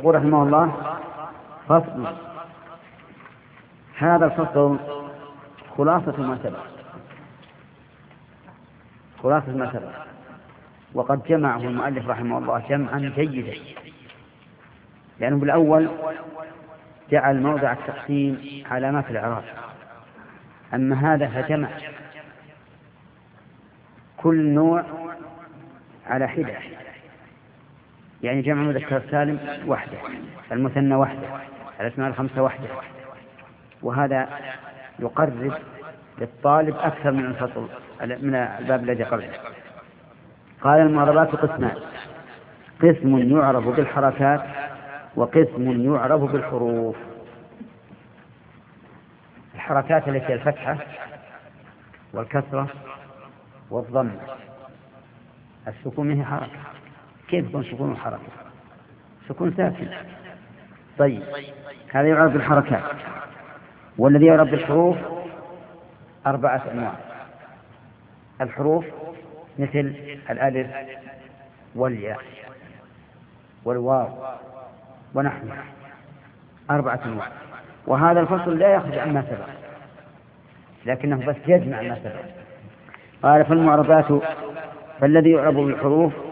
يقول رحمه الله: فصل. هذا الفصل خلاصة ما سبق، وقد جمعه المؤلف رحمه الله جمعا جيدا، لأنه بالأول جعل موضع التقسيم علامات الإعراب، أما هذا فجمع كل نوع على حدة، يعني جمع مذكر سالم وحده، المثنى وحده، الأسماء الخمسة وحده، وهذا يقرب للطالب أكثر من الفصل من الباب الذي قبله. قال: المعربات قسمان: قسم يعرب بالحركات، وقسم يعرب بالحروف. الحركات التي هي الفتحة والكسرة والضم. السكون هي حركة. كيف يكون سكون حركة؟ سكون ساكن. طيب، هذا يعرب بالحركات. والذي يعرب بالحروف 4 أنواع. الحروف مثل الألف والياء والواو ونحوها، 4 أنواع. وهذا الفصل لا يخرج عما سبق، لكنه بس يجمع ما سبق. قال: فالمعربات، فالذي يعرب بالحروف